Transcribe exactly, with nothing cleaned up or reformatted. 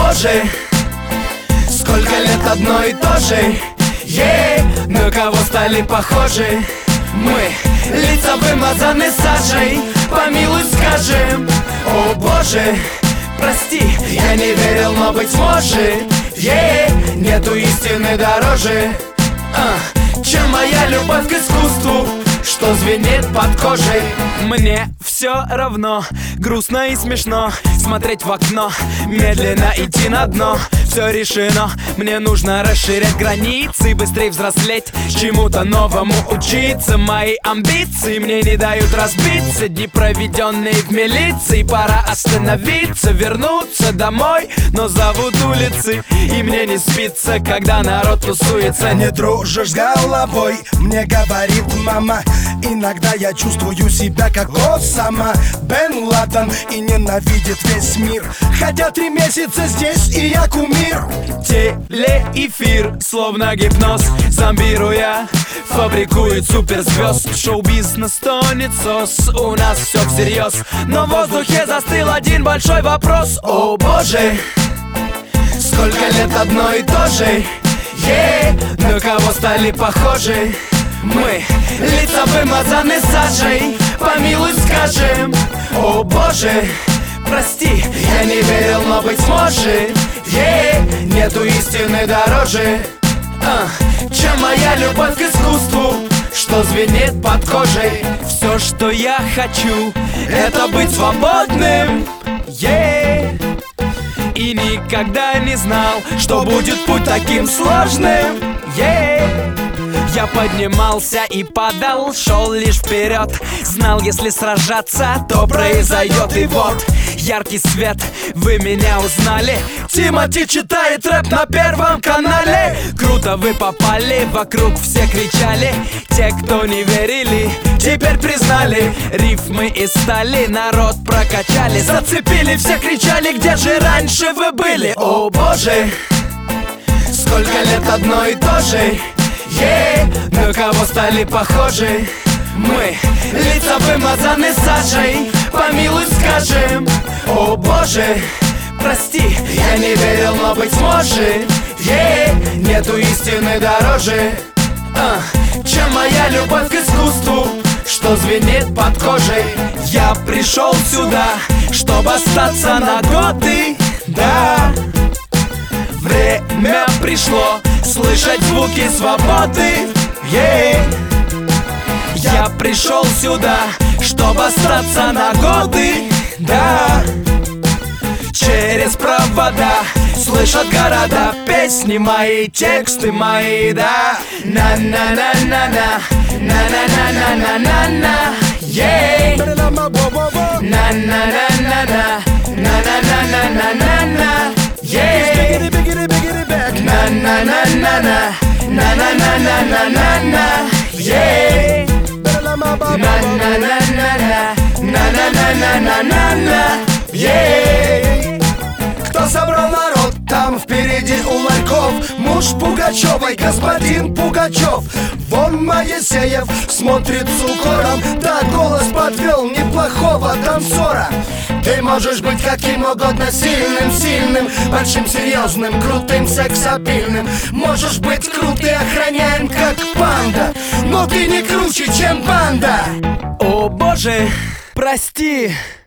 боже, сколько лет одно и то же. Ей, на кого стали похожи мы? Лица вымазаны сажей, помилуй скажем. О боже, прости, я не верил, но быть может, ей, нету истины дороже, а, чем моя любовь к искусству, что звенит под кожей. Мне все равно, грустно и смешно смотреть в окно, медленно идти на дно. Все решено, мне нужно расширять границы, быстрее взрослеть, чему-то новому учиться. Мои амбиции мне не дают разбиться. Дни, проведенные в милиции, пора остановиться, вернуться домой, но зовут улицы, и мне не спится, когда народ тусуется. Не дружишь с головой, мне говорит мама. Иногда я чувствую себя как Осама Бен Ладен и ненавидит весь мир. Хотя три месяца здесь, и я кумир. Телеэфир, словно гипноз, зомбируя, фабрикует суперзвезд. Шоу-бизнес тонет сос, у нас все всерьез, но в воздухе застыл один большой вопрос. О боже, сколько лет одно и то же. Ей, на кого стали похожи мы? Лица вымазаны сажей, помилуй скажем. О боже, прости, я не верил, но быть может, ей, нету истины дороже, а, чем моя любовь к искусству, что звенит под кожей. Все, что я хочу, это быть свободным, ей, и никогда не знал, что будет путь таким сложным, ей. Я поднимался и падал, шел лишь вперед. Знал, если сражаться, то произойдет. И вот, яркий свет, вы меня узнали. Тимати читает рэп на Первом канале. Круто вы попали, вокруг все кричали. Те, кто не верили, теперь признали. Рифмы из стали, народ прокачали. Зацепили, все кричали, где же раньше вы были? О боже, сколько лет одно и то же. Ей, на кого стали похожи мы? Лица вымазаны сажей, помилуй скажем. О боже, прости, я не верил, но быть может, ей, нету истины дороже, а, чем моя любовь к искусству, что звенит под кожей. Я пришел сюда, чтобы остаться на годы, да. Время пришло слышать звуки свободы, yeah. Я пришел сюда, чтобы остаться на годы, да. Через провода слышат города песни мои, тексты мои, да. На-на-на-на-на, на-на-на-на-на-на, yeah. На-на-на-на-на, на-на-на-на-на-на, yeah. На-на-на-на-на, на-на-на-на-на-на, yeah. На-на-на-на-на, на-на-на-на-на-на, yeah. Кто собрал народ там впереди у ларьков? Муж Пугачевой, господин Пугачев. Вон Моисеев смотрит с укором, да голос подвел неплохого танцора. Ты можешь быть каким угодно сильным, сильным, большим, серьезным, крутым, сексапильным. Можешь быть крут и охраняем, как панда, но ты не круче, чем банда. О боже, прости.